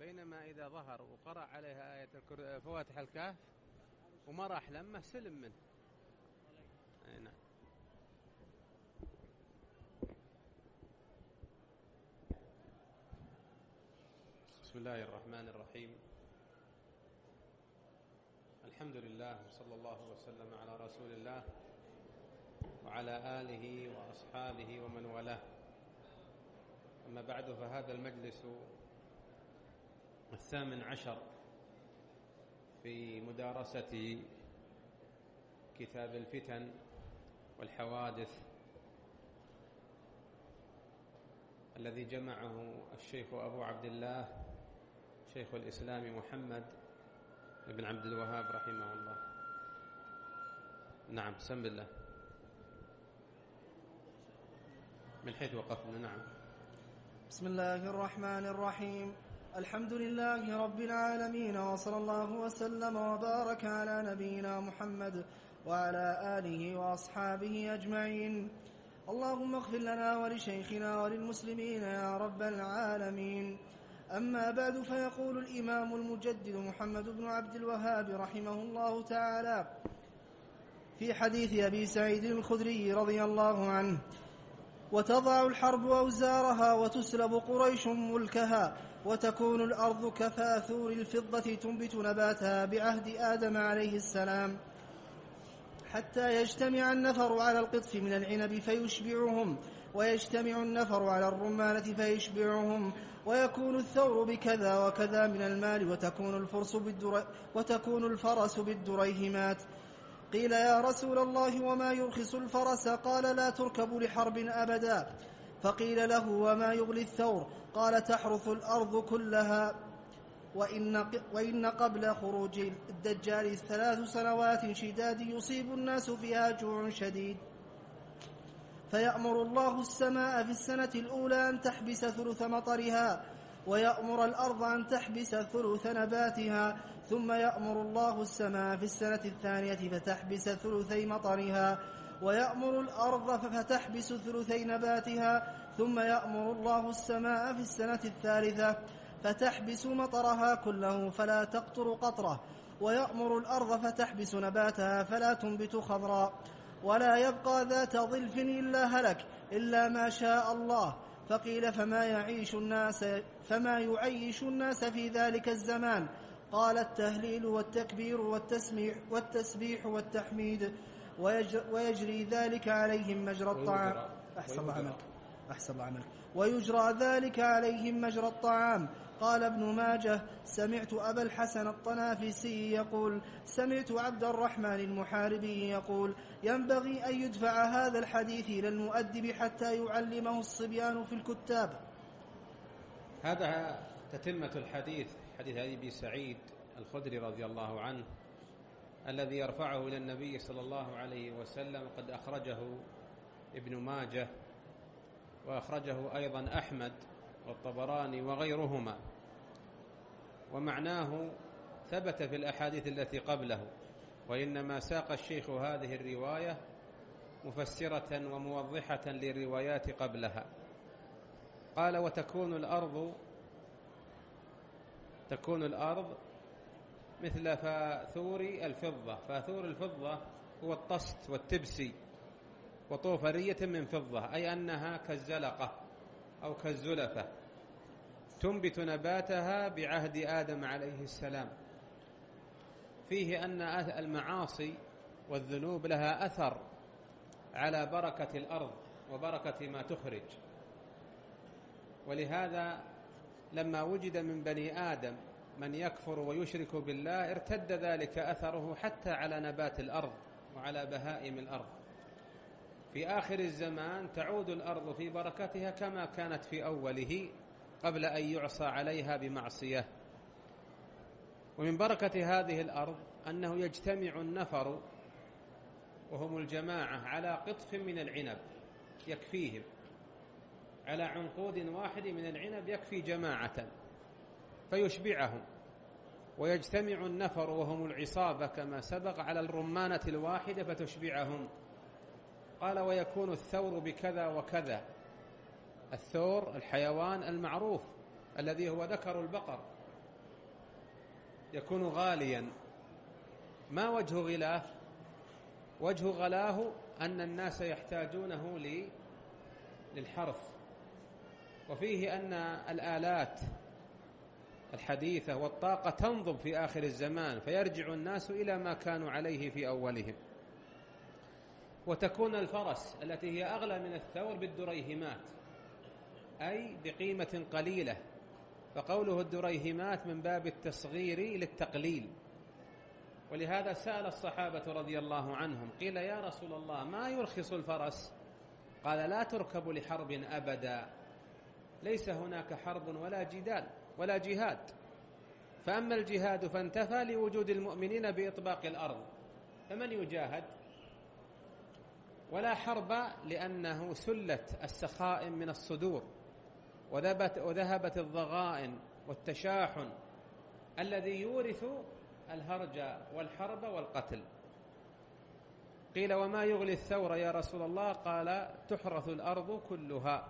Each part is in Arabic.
بينما إذا ظهر وقرأ عليها آية فواتح الكهف وما راح لمه سلم منه. نعم. بسم الله الرحمن الرحيم. الحمد لله وصلى الله وسلم على رسول الله وعلى آله وأصحابه ومن والاه. أما بعد، فهذا المجلس 18 في مدارسة كتاب الفتن والحوادث الذي جمعه الشيخ أبو عبد الله شيخ الإسلام محمد بن عبد الوهاب رحمه الله. نعم، بسم الله من حيث وقفنا. نعم. بسم الله الرحمن الرحيم. الحمد لله رب العالمين، وصلى الله وسلم وبارك على نبينا محمد وعلى آله وأصحابه أجمعين. اللهم اغفر لنا ولشيخنا وللمسلمين يا رب العالمين. أما بعد، فيقول الإمام المجدد محمد بن عبد الوهاب رحمه الله تعالى في حديث أبي سعيد الخدري رضي الله عنه: وتضع الحرب أوزارها وتسلب قريش ملكها وتكون الأرض كفاثور الفضة تنبت نباتها بعهد آدم عليه السلام، حتى يجتمع النفر على القطف من العنب فيشبعهم، ويجتمع النفر على الرمانة فيشبعهم، ويكون الثور بكذا وكذا من المال، وتكون الفرس بالدريهمات. قيل: يا رسول الله، وما يرخص الفرس؟ قال: لا تركب لحرب أبدا. فقيل له: وما يغلي الثور؟ قال: تحرث الأرض كلها. وإن قبل خروج الدجال 3 سنوات شداد يصيب الناس فيها جوع شديد، فيأمر الله السماء في السنة الأولى أن تحبس ثلث مطرها، ويأمر الأرض أن تحبس ثلث نباتها، ثم يأمر الله السماء في السنة الثانية فتحبس ثلثي مطرها، ويأمر الأرض فتحبس ثلثي نباتها، ثم يأمر الله السماء في السنة الثالثة فتحبس مطرها كله فلا تقطر قطرة، ويأمر الأرض فتحبس نباتها فلا تنبت خضرا، ولا يبقى ذات ظلف إلا هلك إلا ما شاء الله. فقيل: فما يعيش الناس في ذلك الزمان؟ قال: التهليل والتكبير والتسبيح والتحميد، ويجري ذلك عليهم مجرى الطعام. أحسن الله عملك. ويجرى ذلك عليهم مجرى الطعام. قال ابن ماجه: سمعت أبا الحسن الطنافسي يقول: سمعت عبد الرحمن المحاربي يقول: ينبغي أن يدفع هذا الحديث إلى المؤدب حتى يعلمه الصبيان في الكتاب. هذا تتمة الحديث، حديث أبي سعيد الخدري رضي الله عنه الذي يرفعه إلى النبي صلى الله عليه وسلم، قد أخرجه ابن ماجه، وأخرجه أيضا أحمد والطبراني وغيرهما. ومعناه ثبت في الأحاديث التي قبله، وإنما ساق الشيخ هذه الرواية مفسرة وموضحة للروايات قبلها. قال: وتكون الأرض مثل فاثور الفضة. فاثور الفضة هو الطست والتبسي وطوفرية من فضة، أي أنها كالزلقة أو كالزلفة، تنبت نباتها بعهد آدم عليه السلام. فيه أن المعاصي والذنوب لها أثر على بركة الأرض وبركة ما تخرج، ولهذا لما وجد من بني آدم من يكفر ويشرك بالله ارتد ذلك أثره حتى على نبات الأرض وعلى بهائم الأرض. في آخر الزمان تعود الأرض في بركتها كما كانت في أوله قبل أن يعصى عليها بمعصية. ومن بركة هذه الأرض أنه يجتمع النفر وهم الجماعة على قطف من العنب يكفيهم، على عنقود واحد من العنب يكفي جماعة فيشبعهم، ويجتمع النفر وهم العصابة كما سبق على الرمانة الواحدة فتشبعهم. قال: ويكون الثور بكذا وكذا. الثور الحيوان المعروف الذي هو ذكر البقر، يكون غاليا. ما وجه غلاه؟ وجه غلاه أن الناس يحتاجونه للحرث، وفيه أن الآلات الحديثة والطاقة تنضب في آخر الزمان، فيرجع الناس إلى ما كانوا عليه في أولهم. وتكون الفرس التي هي أغلى من الثور بالدريهمات، أي بقيمة قليلة، فقوله الدريهمات من باب التصغير للتقليل. ولهذا سأل الصحابة رضي الله عنهم، قيل يا رسول الله ما يرخص الفرس؟ قال لا تركب لحرب أبدا، ليس هناك حرب ولا جدال ولا جهاد، فأما الجهاد فانتفى لوجود المؤمنين بإطباق الأرض، فمن يجاهد؟ ولا حرب لأنه سلت السخائم من الصدور، وذهبت الضغائن والتشاحن الذي يورث الهرج والحرب والقتل. قيل وما يغلي الثور يا رسول الله؟ قال تحرث الأرض كلها.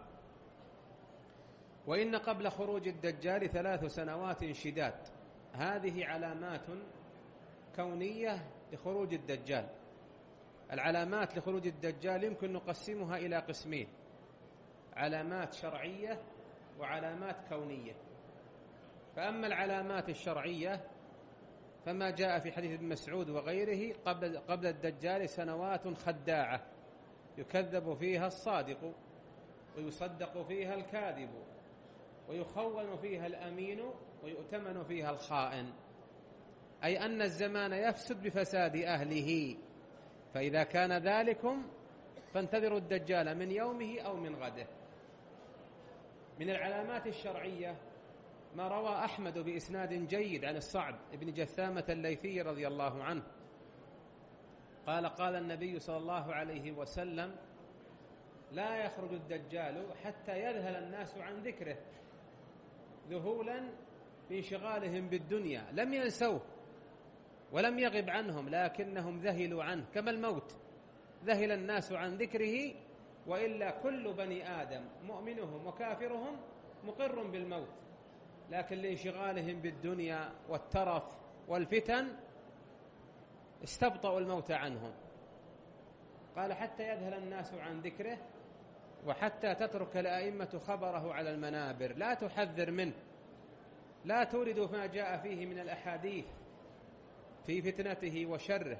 وإن قبل خروج الدجال 3 سنوات شداد. هذه علامات كونية لخروج الدجال. العلامات لخروج الدجال يمكن نقسمها إلى قسمين: علامات شرعية وعلامات كونية. فأما العلامات الشرعية فما جاء في حديث ابن مسعود وغيره: قبل الدجال سنوات خداعة يكذب فيها الصادق ويصدق فيها الكاذب ويخون فيها الأمين ويؤتمن فيها الخائن، أي أن الزمان يفسد بفساد أهله، فإذا كان ذلكم فانتظروا الدجال من يومه أو من غده. من العلامات الشرعية ما روى أحمد بإسناد جيد عن الصعب بن جثامة الليثي رضي الله عنه قال: قال النبي صلى الله عليه وسلم: لا يخرج الدجال حتى يذهل الناس عن ذكره ذهولا بانشغالهم بالدنيا، لم ينسوه ولم يغب عنهم، لكنهم ذهلوا عنه كما الموت، ذهل الناس عن ذكره. وإلا كل بني آدم مؤمنهم وكافرهم مقر بالموت، لكن لانشغالهم بالدنيا والترف والفتن استبطأوا الموت عنهم. قال: حتى يذهل الناس عن ذكره، وحتى تترك الأئمة خبره على المنابر، لا تحذر منه، لا تورد ما جاء فيه من الأحاديث في فتنته وشره.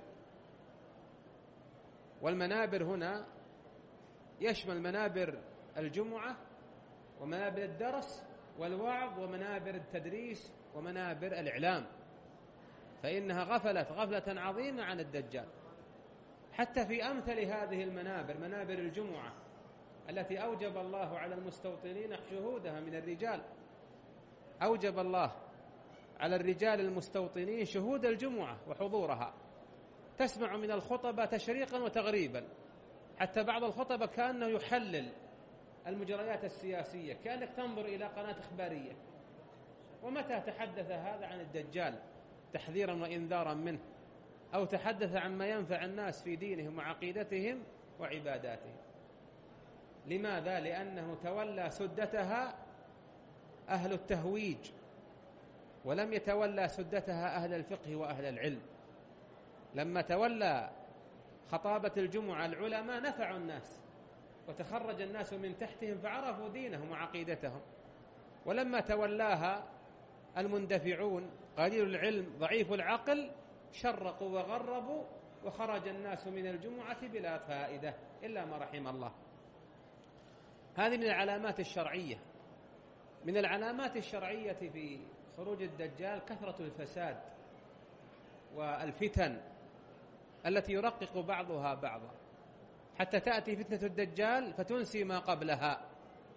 والمنابر هنا يشمل منابر الجمعة ومنابر الدرس والوعظ ومنابر التدريس ومنابر الإعلام، فإنها غفلت غفلة عظيمة عن الدجال. حتى في أمثل هذه المنابر، منابر الجمعة التي أوجب الله على المستوطنين شهودها من الرجال، أوجب الله على الرجال المستوطنين شهود الجمعة وحضورها، تسمع من الخطبة تشريقا وتغريبا، حتى بعض الخطبة كأنه يحلل المجريات السياسية، كأنك تنظر إلى قناة إخبارية. ومتى تحدث هذا عن الدجال تحذيرا وإنذارا منه، أو تحدث عما ينفع الناس في دينهم وعقيدتهم وعباداتهم؟ لماذا؟ لأنه تولى سدتها أهل التهويج، ولم يتولى سدتها أهل الفقه وأهل العلم. لما تولى خطابة الجمعة العلماء نفعوا الناس وتخرج الناس من تحتهم فعرفوا دينهم وعقيدتهم، ولما تولاها المندفعون قليل العلم ضعيف العقل شرقوا وغربوا، وخرج الناس من الجمعة بلا فائدة إلا ما رحم الله. هذه من العلامات الشرعية. من العلامات الشرعية في خروج الدجال كثرة الفساد والفتن التي يرقق بعضها بعضا، حتى تأتي فتنة الدجال فتنسي ما قبلها.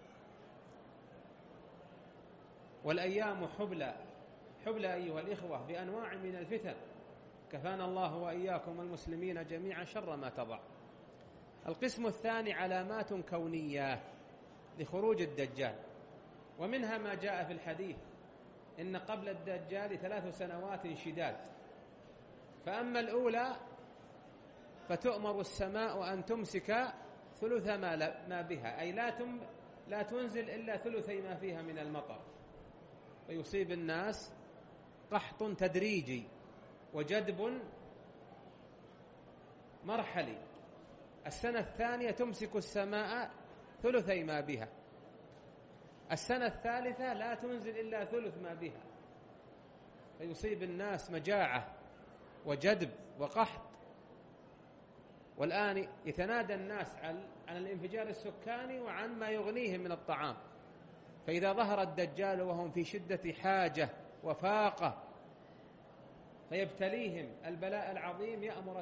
والأيام حبلى أيها الإخوة بأنواع من الفتن، كفانا الله وإياكم المسلمين جميعا شر ما تضع. القسم الثاني علامات كونية لخروج الدجال، ومنها ما جاء في الحديث: إن قبل الدجال 3 سنوات شداد. فأما الأولى فتؤمر السماء أن تمسك ثلث ما بها، أي لا تنزل إلا ثلثي ما فيها من المطر، ويصيب الناس قحط تدريجي وجدب مرحلي. السنة الثانية تمسك السماء ثلثي ما بها، السنة الثالثة لا تنزل إلا ثلث ما بها، فيصيب الناس مجاعة وجدب وقحط. والآن يتنادى الناس عن الانفجار السكاني وعن ما يغنيهم من الطعام، فإذا ظهر الدجال وهم في شدة حاجة وفاقة فيبتليهم البلاء العظيم، يأمر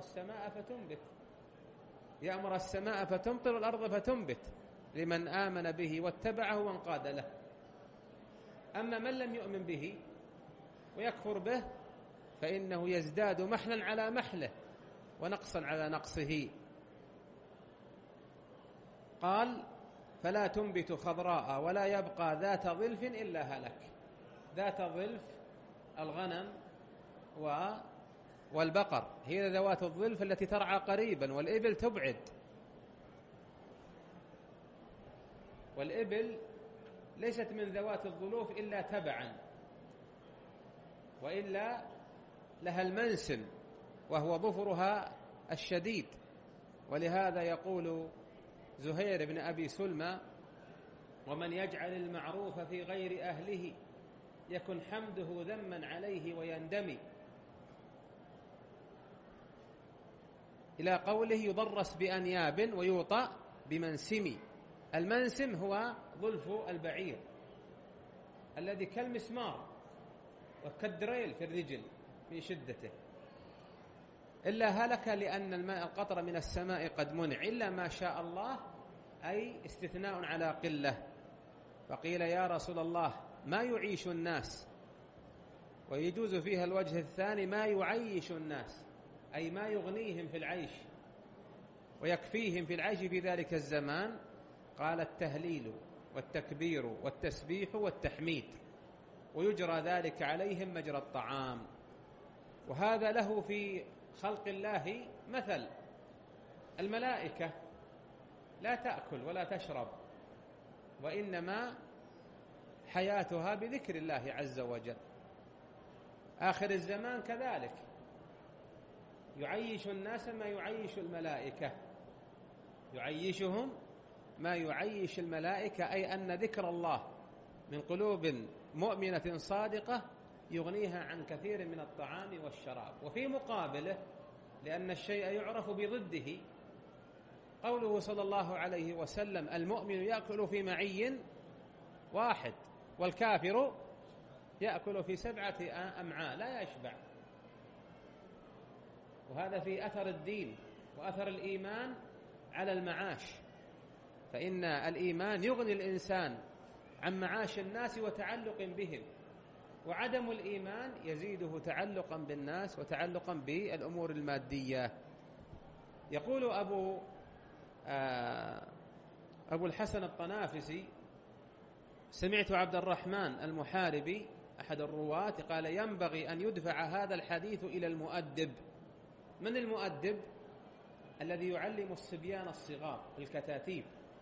السماء فتمطر الأرض فتنبت لمن آمن به واتبعه وانقاد له. أما من لم يؤمن به ويكفر به فإنه يزداد محلا على محله ونقصا على نقصه. قال: فلا تنبت خضراء ولا يبقى ذات ظلف إلا هلك. ذات ظلف الغنم والبقر هي ذوات الظلف التي ترعى قريبا، والإبل تبعد، والإبل ليست من ذوات الظلوف إلا تبعا، وإلا لها المنسم وهو ظفرها الشديد. ولهذا يقول زهير بن أبي سلمى: ومن يجعل المعروف في غير أهله يكن حمده ذما عليه ويندمي، إلى قوله: يضرس بأنياب ويوطأ بمنسم. المنسم هو ظلف البعير الذي كالمسمار وكالدريل في الرجل من شدته. إلا هلك لأن الماء القطر من السماء قد منع، إلا ما شاء الله، أي استثناء على قلة. فقيل: يا رسول الله ما يعيش الناس؟ ويجوز فيها الوجه الثاني: ما يعيش الناس، أي ما يغنيهم في العيش ويكفيهم في العيش في ذلك الزمان. قال: التهليل والتكبير والتسبيح والتحميد، ويجرى ذلك عليهم مجرى الطعام. وهذا له في خلق الله مثل. الملائكة لا تأكل ولا تشرب، وإنما حياتها بذكر الله عز وجل. آخر الزمان كذلك يعيش الناس ما يعيش الملائكة، يعيشهم ما يعيش الملائكة، أي أن ذكر الله من قلوب مؤمنة صادقة يغنيها عن كثير من الطعام والشراب. وفي مقابله، لأن الشيء يعرف بضده، قوله صلى الله عليه وسلم: المؤمن يأكل في معي واحد والكافر يأكل في 7 أمعاء لا يشبع. وهذا في أثر الدين وأثر الإيمان على المعاش، فإن الإيمان يغني الإنسان عن معاش الناس وتعلق بهم، وعدم الإيمان يزيده تعلقا بالناس وتعلقا بالأمور المادية. يقول أبو الحسن الطنافسي: سمعت عبد الرحمن المحاربي أحد الرواة قال: ينبغي أن يدفع هذا الحديث إلى المؤدب. من المؤدب؟ الذي يعلم الصبيان الصغار الكتاتيب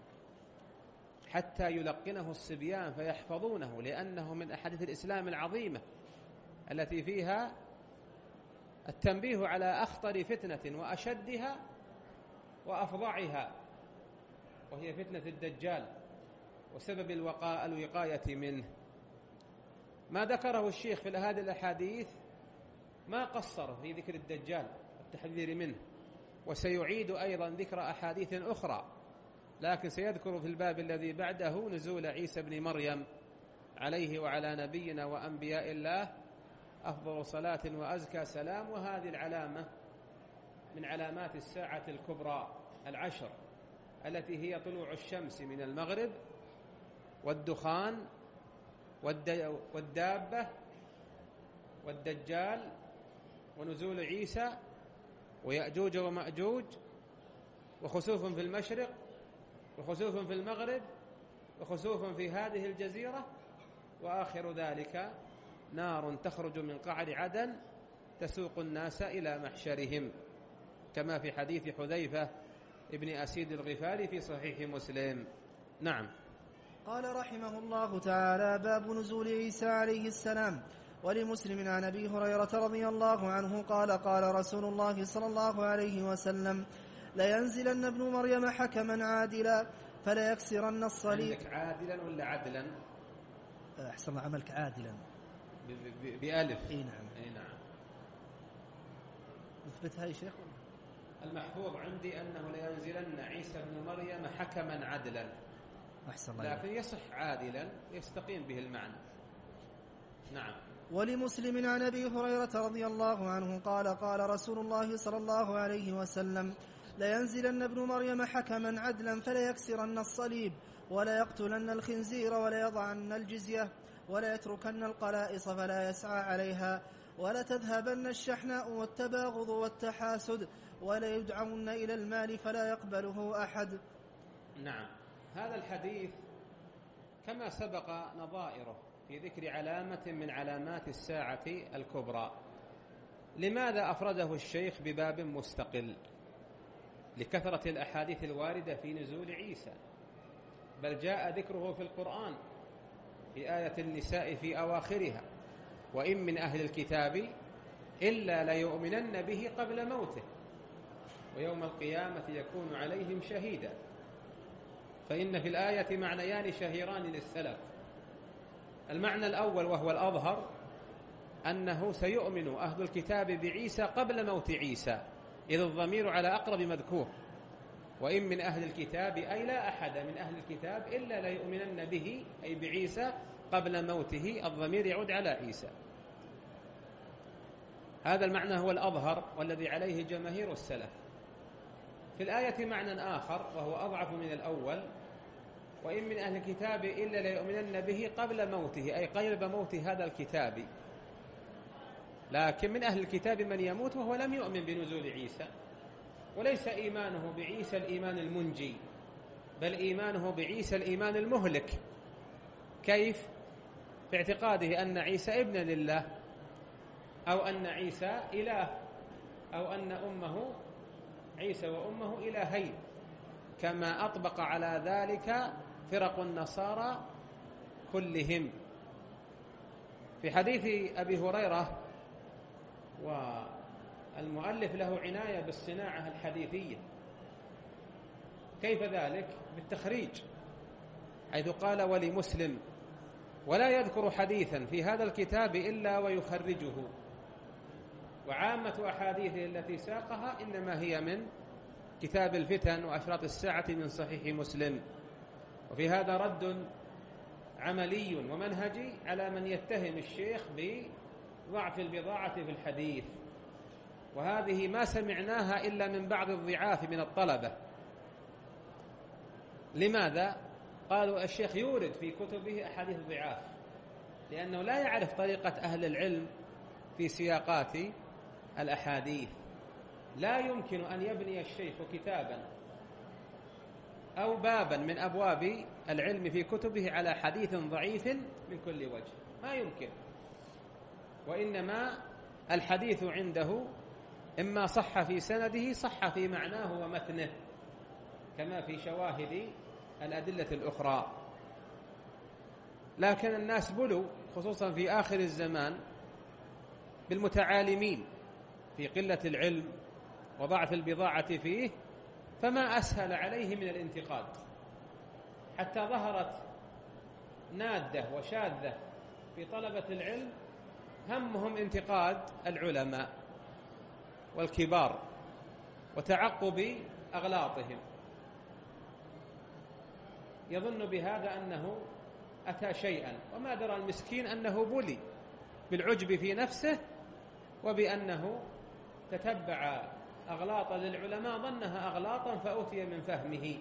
حتى يلقنه الصبيان فيحفظونه، لأنه من أحاديث الإسلام العظيمة التي فيها التنبيه على أخطر فتنة وأشدها وأفظعها، وهي فتنة الدجال وسبب الوقاية منه. ما ذكره الشيخ في هذه الأحاديث ما قصر في ذكر الدجال والتحذير منه، وسيعيد أيضا ذكر أحاديث أخرى، لكن سيذكر في الباب الذي بعده نزول عيسى بن مريم عليه وعلى نبينا وأنبياء الله أفضل صلاة وأزكى سلام. وهذه العلامة من علامات الساعة الكبرى 10 التي هي طلوع الشمس من المغرب والدخان والدابة والدجال ونزول عيسى ويأجوج ومأجوج وخسوف في المشرق وخسوف في المغرب وخسوف في هذه الجزيرة، وآخر ذلك نار تخرج من قعر عدن تسوق الناس إلى محشرهم، كما في حديث حذيفة ابن أسيد الغفاري في صحيح مسلم. نعم. قال رحمه الله تعالى: باب نزول عيسى عليه السلام. ولمسلم عن أبي هريرة رضي الله عنه قال قال رسول الله صلى الله عليه وسلم لينزلن ابن مريم حكما عادلا فلا يكسرن الصليب. عندك عادلا ولا عدلا؟ أحسن عملك عادلا بألف. اي نعم. اي نعم. نثبتها يا شيخ. المحفوظ عندي أنه لينزلن عيسى ابن مريم حكما عدلا، أحسن لكن يصح عادلا يستقيم به المعنى. نعم. ولمسلم عن أبي هريرة رضي الله عنه قال قال رسول الله صلى الله عليه وسلم لينزلن ابن مريم حكما عدلا فلا يكسرن الصليب ولا يقتلن الخنزير ولا يضعن الجزية ولا يتركن القلائص فلا يسعى عليها ولا تذهبن الشحناء والتباغض والتحاسد ولا يدعون إلى المال فلا يقبله أحد. نعم. هذا الحديث كما سبق نظائره في ذكر علامة من علامات الساعة الكبرى. لماذا أفرده الشيخ بباب مستقل؟ لكثرة الأحاديث الواردة في نزول عيسى، بل جاء ذكره في القرآن في آية النساء في أواخرها وإن من أهل الكتاب إلا ليؤمنن به قبل موته ويوم القيامة يكون عليهم شهيدا. فإن في الآية معنيان شهيران للسلف. المعنى الأول وهو الأظهر أنه سيؤمن أهل الكتاب بعيسى قبل موت عيسى، إذ الضمير على أقرب مذكور، وإن من أهل الكتاب أي لا أحد من أهل الكتاب إلا ليؤمنن به أي بعيسى قبل موته، الضمير يعود على عيسى. هذا المعنى هو الأظهر والذي عليه جماهير السلف. في الآية معنى آخر وهو أضعف من الأول، وإن من أهل الكتاب إلا ليؤمنن به قبل موته أي قبل موت هذا الكتاب. لكن من أهل الكتاب من يموت وهو لم يؤمن بنزول عيسى، وليس إيمانه بعيسى الإيمان المنجي، بل إيمانه بعيسى الإيمان المهلك. كيف؟ في اعتقاده أن عيسى ابن لله، أو أن عيسى إله، أو أن أمه عيسى وأمه إلهين، كما أطبق على ذلك فرق النصارى كلهم. في حديث أبي هريرة، والمؤلف له عناية بالصناعة الحديثية، كيف ذلك؟ بالتخريج، حيث قال ولمسلم، ولا يذكر حديثا في هذا الكتاب إلا ويخرجه، وعامة أحاديثه التي ساقها إنما هي من كتاب الفتن وأشراط الساعة من صحيح مسلم. وفي هذا رد عملي ومنهجي على من يتهم الشيخ بضعف البضاعة في الحديث، وهذه ما سمعناها إلا من بعض الضعاف من الطلبة. لماذا؟ قالوا الشيخ يورد في كتبه أحاديث ضعاف، لأنه لا يعرف طريقة أهل العلم في سياقات الأحاديث. لا يمكن أن يبني الشيخ كتابا أو بابا من أبواب العلم في كتبه على حديث ضعيف من كل وجه، ما يمكن. وإنما الحديث عنده إما صح في سنده صح في معناه ومتنه، كما في شواهد الأدلة الأخرى. لكن الناس بلوا خصوصا في آخر الزمان بالمتعالمين في قلة العلم وضعف البضاعة فيه، فما أسهل عليه من الانتقاد، حتى ظهرت نادة وشاذة في طلبة العلم همهم انتقاد العلماء والكبار وتعقب أغلاطهم، يظن بهذا أنه أتى شيئا، وما درى المسكين أنه بلي بالعجب في نفسه، وبأنه تتبع أغلاطا للعلماء ظنها أغلاطا فأتي من فهمه.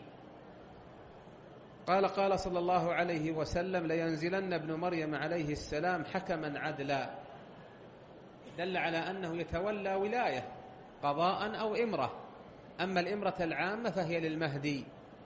قال صلى الله عليه وسلم لينزلن ابن مريم عليه السلام حكما عدلا، دل على أنه يتولى ولاية قضاء أو إمرة، أما الإمرة العامة فهي للمهدي،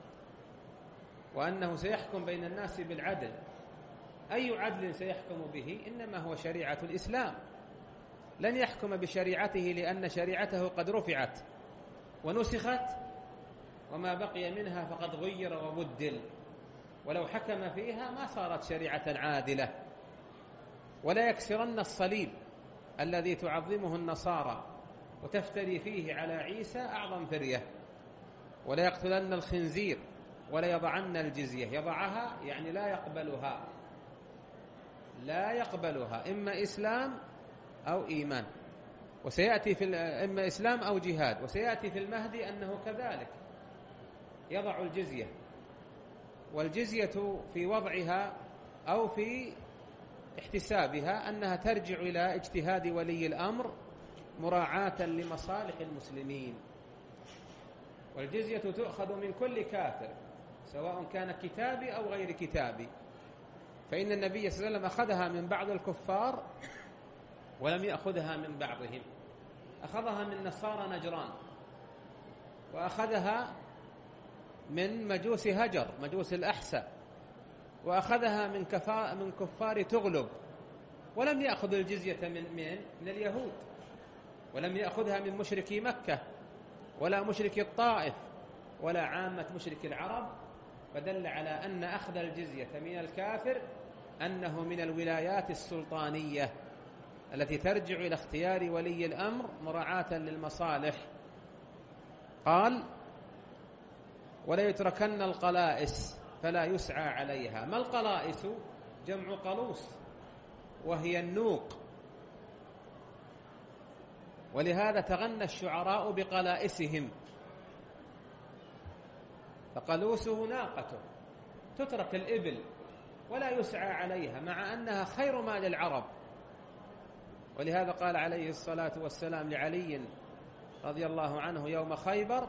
وأنه سيحكم بين الناس بالعدل. أي عدل سيحكم به؟ إنما هو شريعة الإسلام، لن يحكم بشريعته لأن شريعته قد رفعت ونسخت، وما بقي منها فقد غير وبدل، ولو حكم فيها ما صارت شريعة عادلة. ولا يكسرن الصليب الذي تعظمه النصارى وتفتري فيه على عيسى أعظم فرية، ولا يقتلن الخنزير، ولا يضعن الجزية. يضعها يعني لا يقبلها، لا يقبلها، إما إسلام أو إيمان، وسيأتي في إما إسلام أو جهاد، وسيأتي في المهدي أنه كذلك يضع الجزية. والجزية في وضعها أو في احتسابها أنها ترجع إلى اجتهاد ولي الأمر مراعاة لمصالح المسلمين. والجزية تؤخذ من كل كافر سواء كان كتابي أو غير كتابي، فإن النبي صلى الله عليه وسلم أخذها من بعض الكفار ولم يأخذها من بعضهم، أخذها من نصارى نجران، وأخذها من مجوس هجر مجوس الأحساء، وأخذها من كفار تغلب، ولم يأخذ الجزية من اليهود، ولم يأخذها من مشركي مكة ولا مشركي الطائف ولا عامة مشركي العرب، فدل على أن أخذ الجزية من الكافر أنه من الولايات السلطانية التي ترجع إلى اختيار ولي الأمر مراعاة للمصالح. قال: ولا يتركن القلائس فلا يسعى عليها. ما القلائس؟ جمع قلوس، وهي النوق، ولهذا تغنى الشعراء بقلائسهم، فقلوسه ناقته، تترك الإبل ولا يسعى عليها مع أنها خير مال العرب. ولهذا قال عليه الصلاة والسلام لعلي رضي الله عنه يوم خيبر: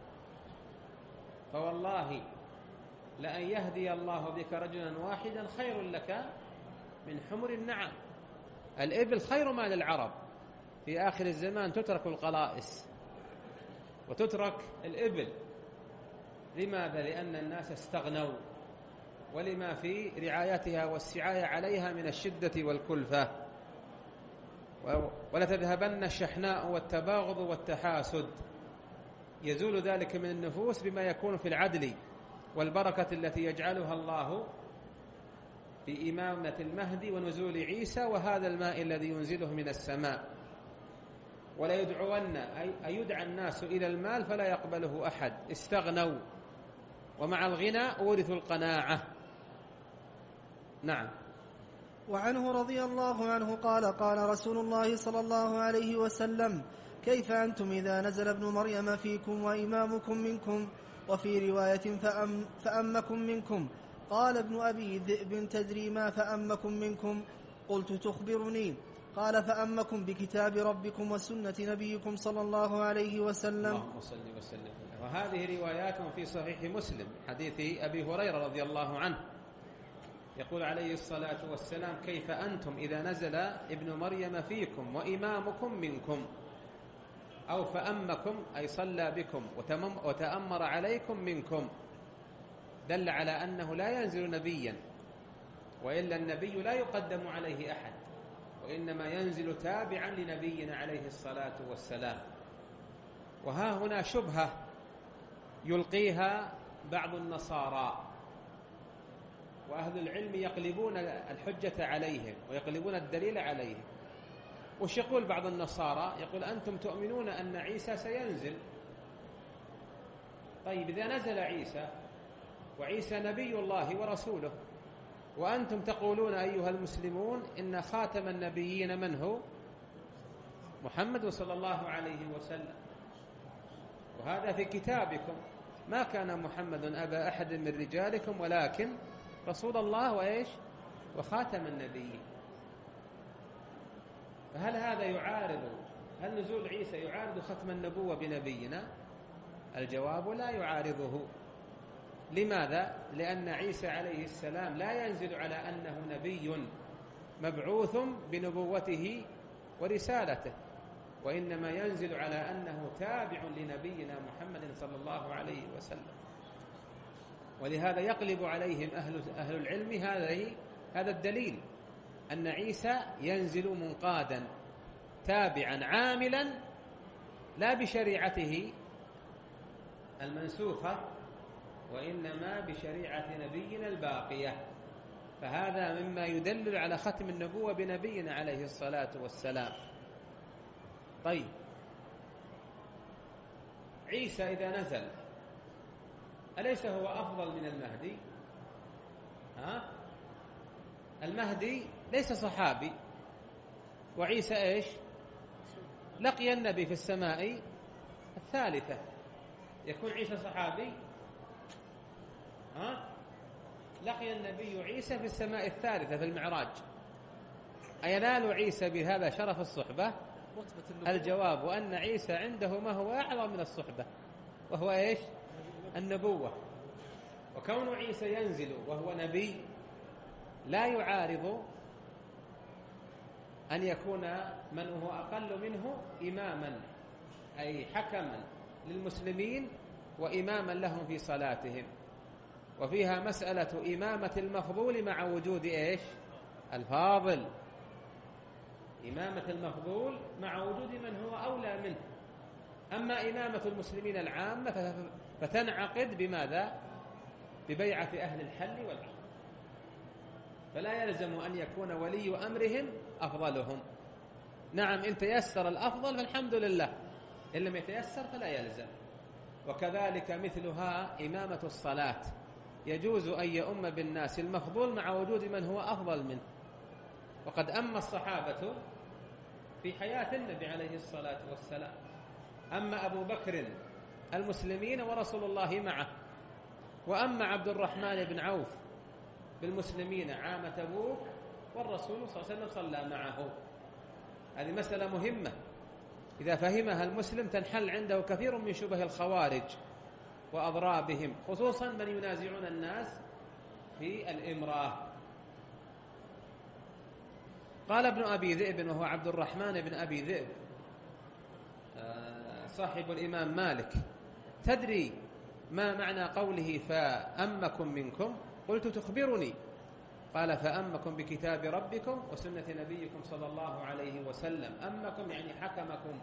فوالله لأن يهدي الله بك رجلا واحدا خير لك من حمر النعم. الإبل خير مال العرب، في آخر الزمان تترك القلائس وتترك الإبل. لماذا؟ لأن الناس استغنوا، ولما في رعايتها والسعاية عليها من الشدة والكلفة. ولتذهبن الشحناء والتباغض والتحاسد، يزول ذلك من النفوس بما يكون في العدل والبركة التي يجعلها الله في إمامة المهدي ونزول عيسى وهذا الماء الذي ينزله من السماء. ولا يدعون أي يدعى الناس إلى المال فلا يقبله أحد، استغنوا، ومع الغنى أورثوا القناعة. نعم. وعنه رضي الله عنه قال: قال رسول الله صلى الله عليه وسلم: كيف أنتم إذا نزل ابن مريم فيكم وإمامكم منكم؟ وفي رواية فأمكم منكم. قال ابن أبي ذئب: تدري ما فأمكم منكم؟ قلت: تخبرني. قال: فأمكم بكتاب ربكم وسنة نبيكم صلى الله عليه وسلم. اللهم صل وسلم. وهذه روايات في صحيح مسلم، حديث أبي هريرة رضي الله عنه، يقول عليه الصلاة والسلام: كيف أنتم إذا نزل ابن مريم فيكم وإمامكم منكم، أو فأمكم أي صلى بكم وتأمر عليكم منكم. دل على أنه لا ينزل نبيا، وإلا النبي لا يقدم عليه أحد، وإنما ينزل تابعا لنبينا عليه الصلاة والسلام. وها هنا شبهة يلقيها بعض النصارى، وأهل العلم يقلبون الحجة عليهم ويقلبون الدليل عليهم. وش يقول بعض النصارى؟ يقول: أنتم تؤمنون أن عيسى سينزل، طيب إذا نزل عيسى وعيسى نبي الله ورسوله، وأنتم تقولون أيها المسلمون إن خاتم النبيين من هو؟ محمد صلى الله عليه وسلم، وهذا في كتابكم: ما كان محمد أبا أحد من رجالكم ولكن رسول الله وإيش؟ وخاتم النبيين. فهل هذا يعارض، هل نزول عيسى يعارض ختم النبوة بنبينا؟ الجواب: لا يعارضه. لماذا؟ لأن عيسى عليه السلام لا ينزل على أنه نبي مبعوث بنبوته ورسالته، وإنما ينزل على أنه تابع لنبينا محمد صلى الله عليه وسلم. ولهذا يقلب عليهم أهل العلم هذا الدليل، أن عيسى ينزل منقادا تابعا عاملا لا بشريعته المنسوخة، وإنما بشريعة نبينا الباقية. فهذا مما يدل على ختم النبوة بنبينا عليه الصلاة والسلام. طيب، عيسى إذا نزل أليس هو أفضل من المهدي؟ المهدي ليس صحابي، وعيسى إيش؟ لقي النبي في السماء الثالثة. يكون عيسى صحابي؟ لقي النبي عيسى في السماء الثالثة في المعراج، أينال عيسى بهذا شرف الصحبة؟ الجواب أن عيسى عنده ما هو أعظم من الصحبة، وهو إيش؟ النبوة. وكون عيسى ينزل وهو نبي لا يعارض أن يكون من هو أقل منه إماما، أي حكما للمسلمين وإماما لهم في صلاتهم. وفيها مسألة إمامة المفضول مع وجود إيش؟ الفاضل. إمامة المفضول مع وجود من هو أولى منه. أما إمامة المسلمين العامة فتنعقد بماذا؟ ببيعة أهل الحل والعقد، فلا يلزم أن يكون ولي أمرهم أفضلهم. نعم، إن تيسر الأفضل فالحمد لله، إن لم يتيسر فلا يلزم. وكذلك مثلها إمامة الصلاة، يجوز أن يؤم بالناس المفضول مع وجود من هو أفضل منه. وقد أما الصحابة في حياة النبي عليه الصلاة والسلام. أما أبو بكر المسلمين ورسول الله معه، وأما عبد الرحمن بن عوف بالمسلمين عام تبوك والرسول صلى الله عليه وسلم صلى معه. هذه مسألة مهمة، إذا فهمها المسلم تنحل عنده كثير من شبه الخوارج وأضرابهم، خصوصا من ينازعون الناس في الإمراه. قال ابن أبي ذئب، وهو عبد الرحمن بن أبي ذئب صاحب الإمام مالك: تدري ما معنى قوله فأمكم منكم؟ قلت: تخبرني. قال: فأمكم بكتاب ربكم وسنة نبيكم صلى الله عليه وسلم. أمكم يعني حكمكم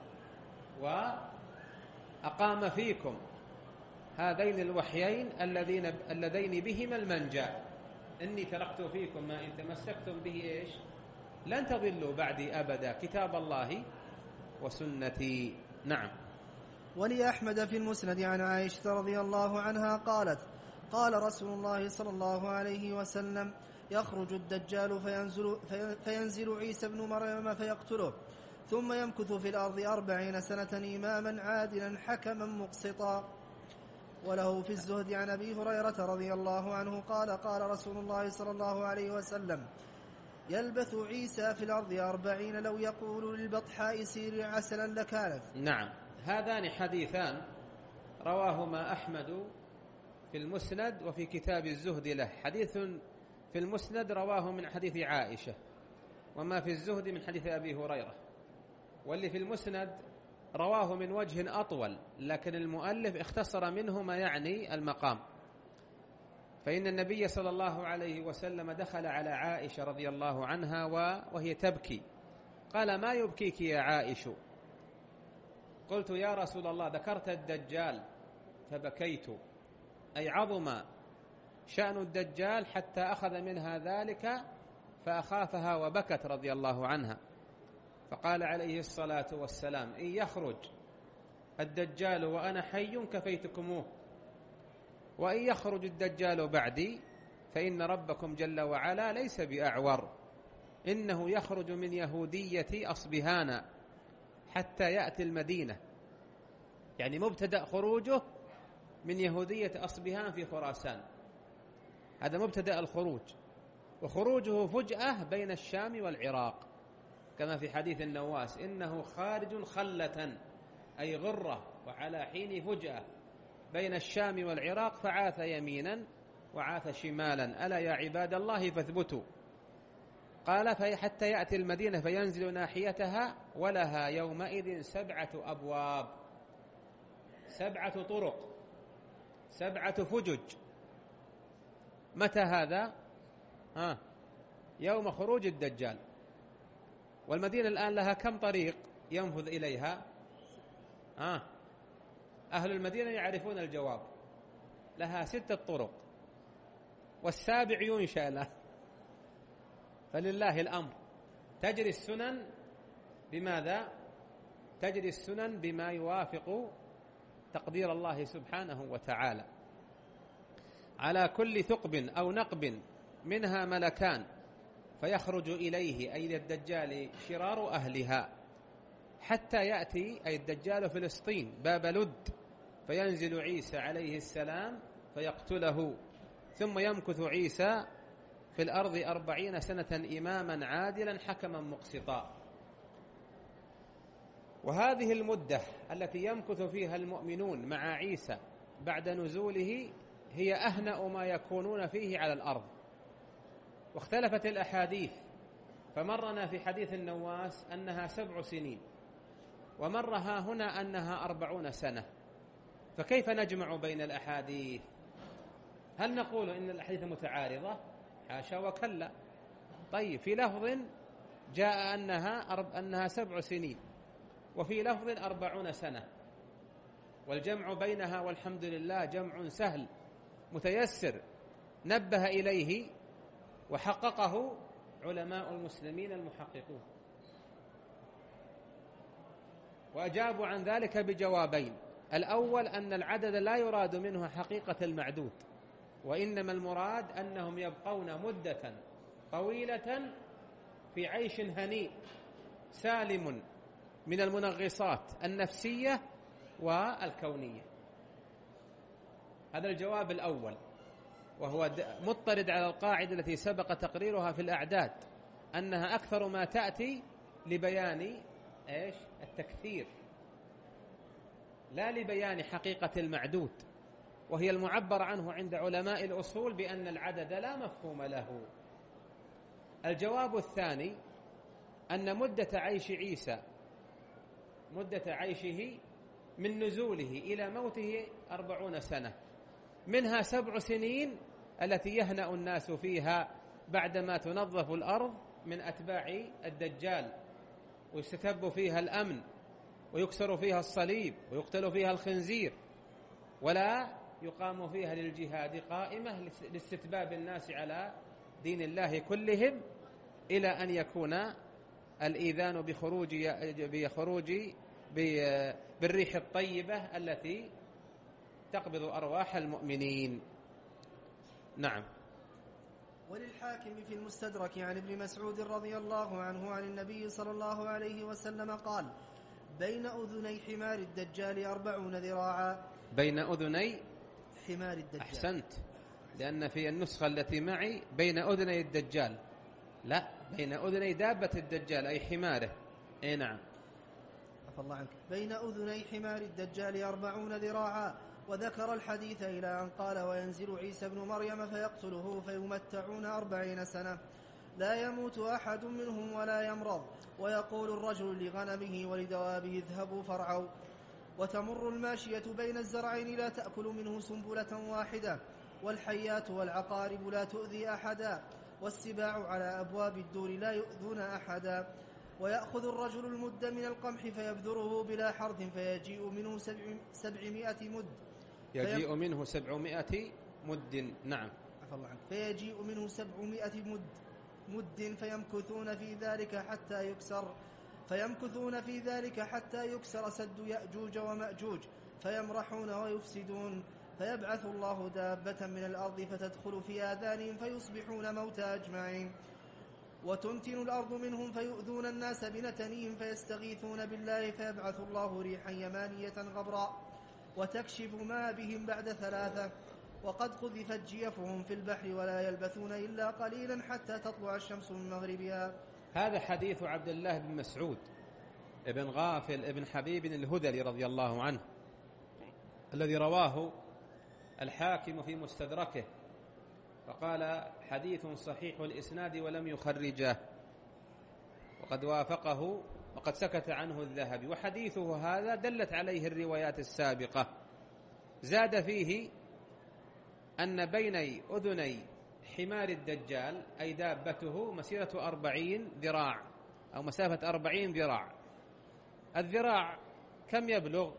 وأقام فيكم هذين الوحيين اللذين بهما المنجى. إني تركت فيكم ما إن تمسكتم به إيش؟ لن تضلوا بعدي أبدا، كتاب الله وسنتي. نعم. ولأحمد في المسند عن عائشة رضي الله عنها قالت: قال رسول الله صلى الله عليه وسلم: يخرج الدجال فينزل عيسى بن مريم فيقتله، ثم يمكث في الأرض 40 سنة إماما عادلا حكما مقسطا. وله في الزهد عن أبي هريرة رضي الله عنه قال: قال رسول الله صلى الله عليه وسلم: يلبث عيسى في الأرض 40 لو يقول للبطحاء سيري عسلا لكانت. نعم، هذان حديثان رواهما أحمد في المسند وفي كتاب الزهد له. حديث في المسند رواه من حديث عائشة، وما في الزهد من حديث أبي هريرة. واللي في المسند رواه من وجه أطول، لكن المؤلف اختصر منه ما يعني المقام. فإن النبي صلى الله عليه وسلم دخل على عائشة رضي الله عنها وهي تبكي، قال: ما يبكيك يا عائشة؟ قلت: يا رسول الله، ذكرت الدجال فبكيت، أي عظم شأن الدجال حتى أخذ منها ذلك فأخافها وبكت رضي الله عنها. فقال عليه الصلاة والسلام: إن يخرج الدجال وأنا حي كفيتكموه، وإن يخرج الدجال بعدي فإن ربكم جل وعلا ليس بأعور، إنه يخرج من يهودية أصبهان حتى يأتي المدينة. يعني مبتدأ خروجه من يهودية أصبهان في خراسان، هذا مبتدأ الخروج. وخروجه فجأة بين الشام والعراق، كما في حديث النواس: إنه خارج خلة، أي غرة وعلى حين فجأة، بين الشام والعراق، فعاث يمينا وعاث شمالا، ألا يا عباد الله فاثبتوا. قال: حتى يأتي المدينة فينزل ناحيتها، ولها يومئذ 7 أبواب، 7 طرق، 7 فجج. متى هذا؟ يوم خروج الدجال. والمدينة الآن لها كم طريق ينفذ إليها؟ أهل المدينة يعرفون الجواب، لها 6 طرق، والسابع ينشأ له. فلله الأمر. تجري السنن بماذا؟ تجري السنن بما يوافق تقدير الله سبحانه وتعالى. على كل ثقب أو نقب منها ملكان فيخرج إليه أي الدجال شرار أهلها حتى يأتي أي الدجال فلسطين باب لد فينزل عيسى عليه السلام فيقتله، ثم يمكث عيسى في الأرض 40 سنة إماما عادلا حكما مقسطا. وهذه المدة التي يمكث فيها المؤمنون مع عيسى بعد نزوله هي أهنأ ما يكونون فيه على الأرض. واختلفت الأحاديث، فمرنا في حديث النواس أنها 7 سنين، ومر ها هنا أنها 40 سنة، فكيف نجمع بين الأحاديث؟ هل نقول إن الأحاديث متعارضة؟ حاشا وكلا. طيب، في لفظ جاء أنها 7 سنين، وفي لفظ 40 سنة، والجمع بينها والحمد لله جمع سهل متيسر نبه إليه وحققه علماء المسلمين المحققون، وأجابوا عن ذلك بجوابين. الأول أن العدد لا يراد منه حقيقة المعدود، وإنما المراد أنهم يبقون مدة طويلة في عيش هنيء سالم من المنغصات النفسية والكونية. هذا الجواب الأول، وهو مضطرد على القاعدة التي سبق تقريرها في الأعداد أنها أكثر ما تأتي لبيان التكثير لا لبيان حقيقة المعدود، وهي المعبر عنه عند علماء الأصول بأن العدد لا مفهوم له. الجواب الثاني أن مدة عيش عيسى، مدة عيشه من نزوله إلى موته 40 سنة، منها 7 سنين التي يهنأ الناس فيها بعدما تنظف الأرض من أتباع الدجال، ويستتب فيها الأمن، ويكسر فيها الصليب، ويقتل فيها الخنزير، ولا يقام فيها للجهاد قائمة لاستتباب الناس على دين الله كلهم، إلى أن يكون الإيذان بالريح الطيبة التي تقبض أرواح المؤمنين. نعم. وللحاكم في المستدرك عن ابن مسعود رضي الله عنه عن النبي صلى الله عليه وسلم قال: بين أذني حمار الدجال 40 ذراعا. بين أذني حمار الدجال. أحسنت، لأن في النسخة التي معي بين أذني الدجال، لا، بين أذني دابة الدجال أي حماره. أي نعم. عفى الله عنك. بين أذني حمار الدجال 40 ذراعا. وذكر الحديث إلى أن قال: وينزل عيسى بن مريم فيقتله فيمتعون 40 سنة لا يموت أحد منهم ولا يمرض، ويقول الرجل لغنمه ولدوابه: اذهبوا فارعوا، وتمر الماشية بين الزرعين لا تأكل منه سنبلة واحدة، والحيات والعقارب لا تؤذي أحدا، والسباع على أبواب الدور لا يؤذون أحدا. ويأخذ الرجل المد من القمح فيبذره بلا حرث فيجيء منه 700 مد. يجيء منه 700 مد. نعم. عفى الله عنك. فيجيء منه 700 مد فيمكثون في ذلك حتى يكسر سد يأجوج ومأجوج فيمرحون ويفسدون، فيبعث الله دابة من الأرض فتدخل في آذانهم فيصبحون موتى أجمعين، وتنتن الأرض منهم فيؤذون الناس بنتنهم فيستغيثون بالله فيبعث الله ريحا يمانية غبراء وتكشف ما بهم بعد 3، وقد قذفت جيفهم في البحر ولا يلبثون إلا قليلا حتى تطلع الشمس من مغربها. هذا حديث عبد الله بن مسعود ابن غافل ابن حبيب الهذلي رضي الله عنه، الذي رواه الحاكم في مستدركه، فقال: حديث صحيح الإسناد ولم يخرجه، وقد وافقه وقد سكت عنه الذهبي. وحديثه هذا دلت عليه الروايات السابقة. زاد فيه أن بين أذني حمار الدجال أي دابته مسيرة 40 ذراع أو مسافة 40 ذراع. الذراع كم يبلغ؟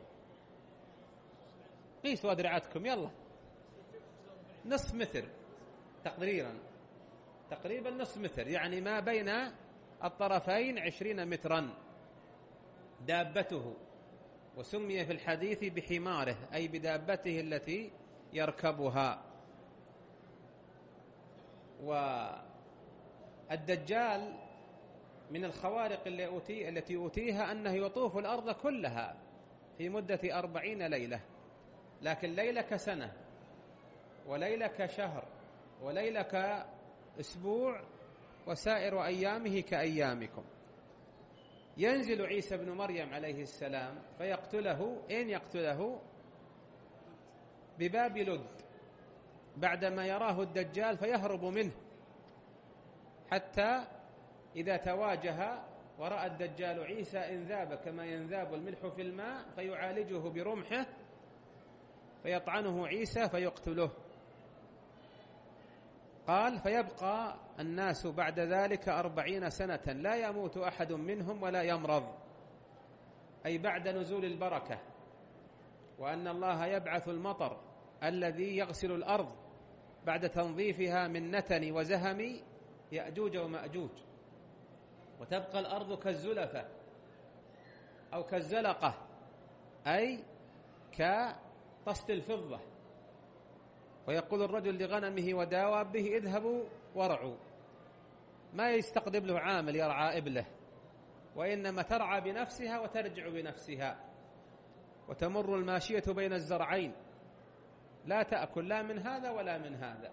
قيسوا أدرعتكم، يلا، نصف متر تقديرا. تقريبا نصف متر، يعني ما بين الطرفين 20 مترا دابته. وسمي في الحديث بحماره، أي بدابته التي يركبها. والدجال من الخوارق التي أوتيها أنه يطوف الأرض كلها في مدة 40 ليلة، لكن ليلة كسنة، وليلة كشهر، وليلة كأسبوع، وسائر أيامه كأيامكم. ينزل عيسى بن مريم عليه السلام فيقتله. أين يقتله؟ بباب لد، بعدما يراه الدجال فيهرب منه، حتى إذا تواجه ورأى الدجال عيسى انذاب كما ينذاب الملح في الماء، فيعالجه برمحه فيطعنه عيسى فيقتله. قال: فيبقى الناس بعد ذلك 40 سنة لا يموت أحد منهم ولا يمرض، أي بعد نزول البركة، وأن الله يبعث المطر الذي يغسل الأرض بعد تنظيفها من نتن وزهم يأجوج ومأجوج، وتبقى الأرض كالزلفة أو كالزلقة، أي كطست الفضة. ويقول الرجل لغنمه ودوابه: اذهبوا وارعوا. ما يستقدم له عامل يرعى إبله، وإنما ترعى بنفسها وترجع بنفسها، وتمر الماشية بين الزرعين لا تأكل لا من هذا ولا من هذا.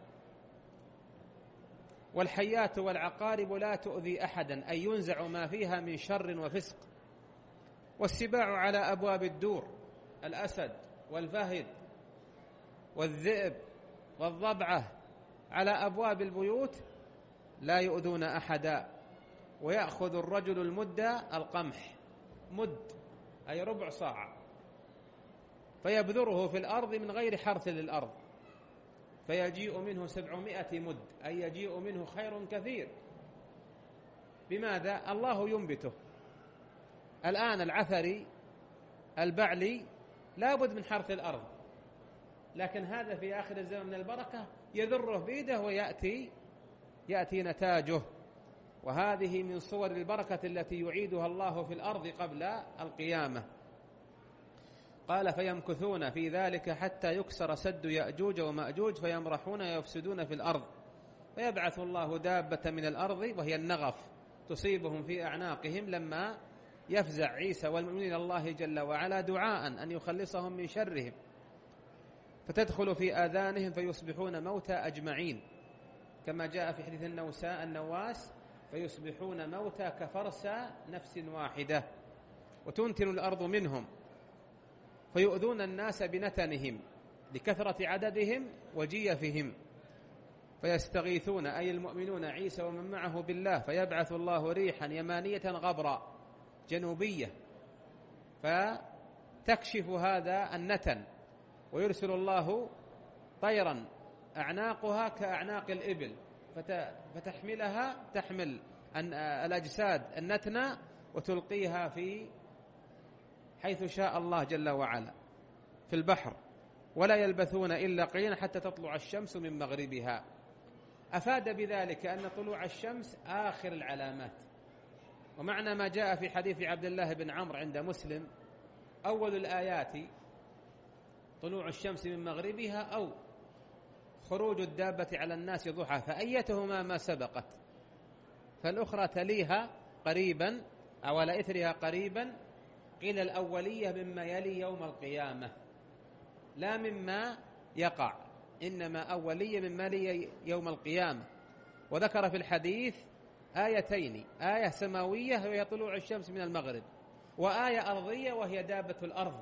والحيات والعقارب لا تؤذي أحدا، أي ينزع ما فيها من شر وفسق. والسباع على أبواب الدور، الأسد والفهد والذئب والضبعة على أبواب البيوت لا يؤذون أحدا. ويأخذ الرجل المد القمح، مد أي ربع صاع، فيبذره في الأرض من غير حرث للأرض، فيجيء منه 700 مد، أي يجيء منه خير كثير. بماذا؟ الله ينبته. الآن العثري البعلي لابد من حرث الأرض، لكن هذا في آخر الزمن من البركة يذره بيده ويأتي نتاجه. وهذه من صور البركة التي يعيدها الله في الأرض قبل القيامة. قال: فيمكثون في ذلك حتى يكسر سد يأجوج ومأجوج فيمرحون ويفسدون في الأرض، فيبعث الله دابة من الأرض وهي النغف تصيبهم في أعناقهم لما يفزع عيسى والمؤمنين الله جل وعلا دعاء أن يخلصهم من شرهم، فتدخل في آذانهم فيصبحون موتى أجمعين، كما جاء في حديث النواس: فيصبحون موتى كفرس نفس واحدة، وتنتن الأرض منهم، فيؤذون الناس بنتنهم لكثرة عددهم وجيفهم، فيستغيثون أي المؤمنون عيسى ومن معه بالله، فيبعث الله ريحا يمانية غبرا جنوبية فتكشف هذا النتن، ويرسل الله طيرا أعناقها كأعناق الإبل تحمل الأجساد النتنة وتلقيها في حيث شاء الله جل وعلا في البحر، ولا يلبثون إلا قليلا حتى تطلع الشمس من مغربها. أفاد بذلك أن طلوع الشمس آخر العلامات، ومعنى ما جاء في حديث عبد الله بن عمرو عند مسلم: أول الآيات طلوع الشمس من مغربها أو خروج الدابة على الناس ضحى، فأيتهما ما سبقت فالأخرى تليها قريبا أو على إثرها قريبا. قيل الأولية مما يلي يوم القيامة لا مما يقع، إنما أولية مما يلي يوم القيامة. وذكر في الحديث آيتين: آية سماوية وهي طلوع الشمس من المغرب، وآية أرضية وهي دابة الأرض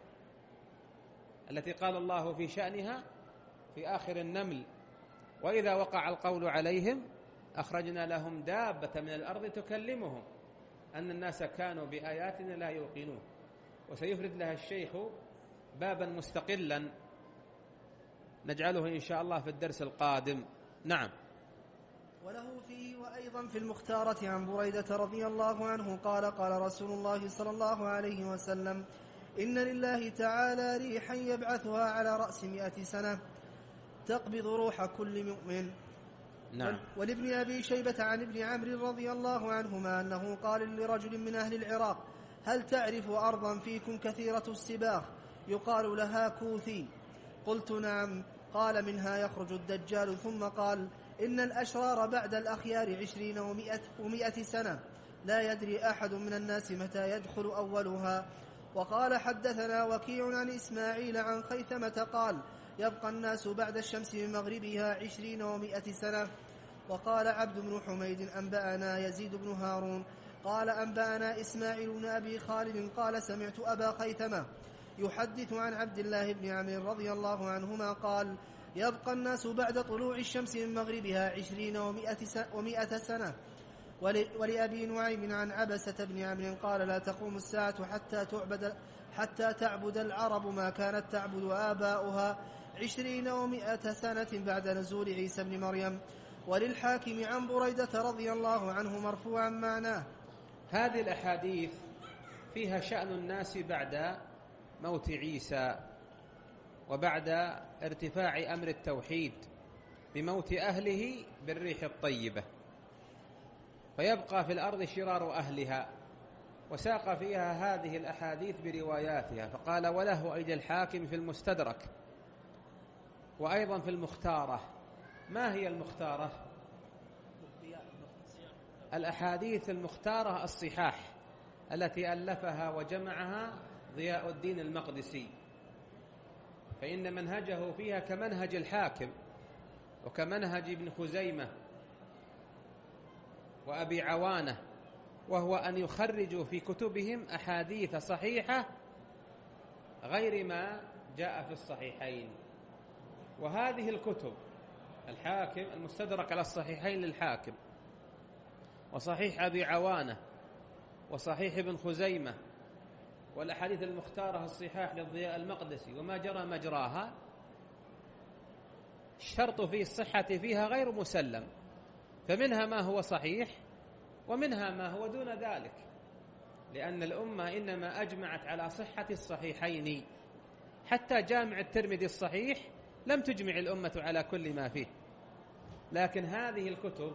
التي قال الله في شأنها في آخر النمل: وإذا وقع القول عليهم أخرجنا لهم دابة من الأرض تكلمهم أن الناس كانوا بآياتنا لا يوقنون. وسيفرد لها الشيخ بابا مستقلا نجعله إن شاء الله في الدرس القادم. نعم. وله فيه وأيضا في المختارة عن بريدة رضي الله عنه قال: قال رسول الله صلى الله عليه وسلم: إن لله تعالى ريحا يبعثها على رأس 100 سنة تقبض روح كل مؤمن، نعم. ولابن أبي شيبة عن ابن عمرو رضي الله عنهما أنه قال لرجل من أهل العراق: هل تعرف أرضا فيكم كثيرة السباخ يقال لها كوثي؟ قلت: نعم. قال: منها يخرج الدجال. ثم قال: إن الأشرار بعد الأخيار 20 و100 سنة، لا يدري أحد من الناس متى يدخل أولها. وقال: حدثنا وكيع عن إسماعيل عن خيثمة قال: يبقى الناس بعد الشمس من مغربها 20 و100 سنة. وقال عبد بن حميد: أنبأنا يزيد بن هارون قال: أنبأنا إسماعيل بن أبي خالد قال: سمعت أبا خيثمة يحدث عن عبد الله بن عمرو رضي الله عنهما قال: يبقى الناس بعد طلوع الشمس من مغربها 20 و100 سنة. ولأبي نعيم عن عبسة بن عمرو قال: لا تقوم الساعة حتى تعبد العرب ما كانت تعبد آباؤها 20 و100 سنة بعد نزول عيسى بن مريم. وللحاكم عن بريدة رضي الله عنه مرفوعا معناه. هذه الأحاديث فيها شأن الناس بعد موت عيسى وبعد ارتفاع أمر التوحيد بموت أهله بالريح الطيبة، فيبقى في الأرض شرار أهلها. وساق فيها هذه الأحاديث برواياتها، فقال: وله أيدي الحاكم في المستدرك وأيضا في المختارة. ما هي المختارة؟ الأحاديث المختارة الصحاح التي ألفها وجمعها ضياء الدين المقدسي، فإن منهجه فيها كمنهج الحاكم وكمنهج ابن خزيمة وأبي عوانة، وهو أن يخرجوا في كتبهم أحاديث صحيحة غير ما جاء في الصحيحين. وهذه الكتب الحاكم المستدرك على الصحيحين للحاكم، وصحيح أبي عوانة، وصحيح ابن خزيمة، والأحاديث المختارة الصحاح للضياء المقدسي وما جرى مجراها، الشرط في الصحة فيها غير مسلم، فمنها ما هو صحيح ومنها ما هو دون ذلك، لأن الأمة إنما أجمعت على صحة الصحيحين. حتى جامع الترمذي الصحيح لم تجمع الأمة على كل ما فيه، لكن هذه الكتب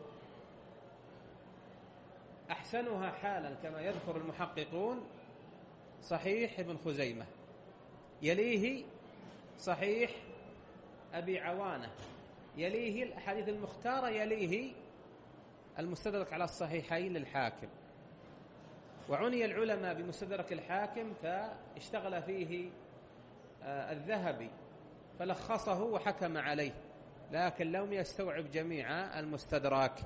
أحسنها حالا كما يذكر المحققون صحيح ابن خزيمة، يليه صحيح أبي عوانة، يليه الأحاديث المختارة، يليه المستدرك على الصحيحين للحاكم. وعني العلماء بمستدرك الحاكم فاشتغل فيه الذهبي فلخصه وحكم عليه، لكن لم يستوعب جميع المستدرك.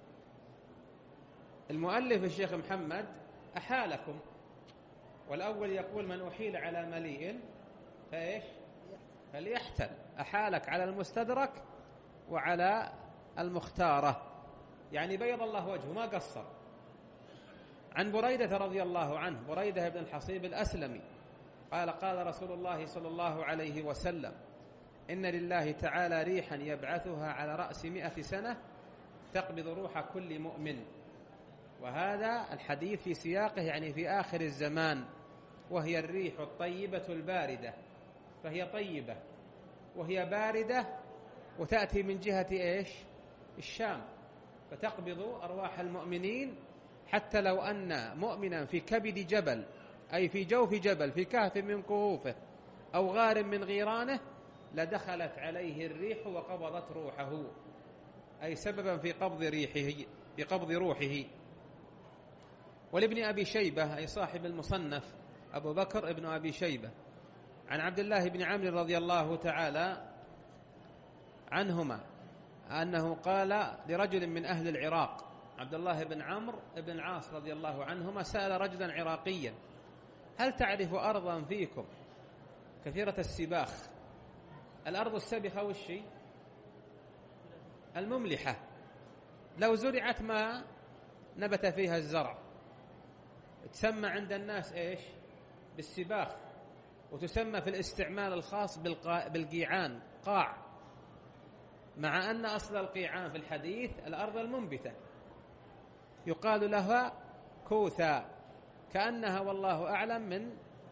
المؤلف الشيخ محمد أحالكم، والأول يقول: من أحيل على مليء فإيش؟ فليحتل. أحالك على المستدرك وعلى المختارة، يعني بيض الله وجهه ما قصر. عن بريدة رضي الله عنه، بريدة بن الحصيب الأسلمي قال: قال رسول الله صلى الله عليه وسلم: إن لله تعالى ريحا يبعثها على رأس 100 سنة تقبض روح كل مؤمن. وهذا الحديث في سياقه يعني في آخر الزمان، وهي الريح الطيبة الباردة، فهي طيبة وهي باردة وتأتي من جهة إيش؟ الشام، فتقبض أرواح المؤمنين، حتى لو أن مؤمنا في كبد جبل، أي في جوف جبل، في كهف من كهوفه أو غار من غيرانه، لدخلت عليه الريح وقبضت روحه، أي سببا في قبض روحه. ولابن أبي شيبة أي صاحب المصنف أبو بكر ابن أبي شيبة عن عبد الله بن عمرو رضي الله تعالى عنهما أنه قال لرجل من أهل العراق، عبد الله بن عمرو بن العاص رضي الله عنهما سأل رجلا عراقيا: هل تعرف أرضا فيكم كثيرة السباخ؟ الأرض السبخة والشيء المملحة، لو زرعت ما نبت فيها الزرع، تسمى عند الناس إيش؟ بالسباخ، وتسمى في الاستعمال الخاص بالقيعان قاع، مع أن أصل القيعان في الحديث الأرض المنبتة، يقال لها كوثا، كأنها والله أعلم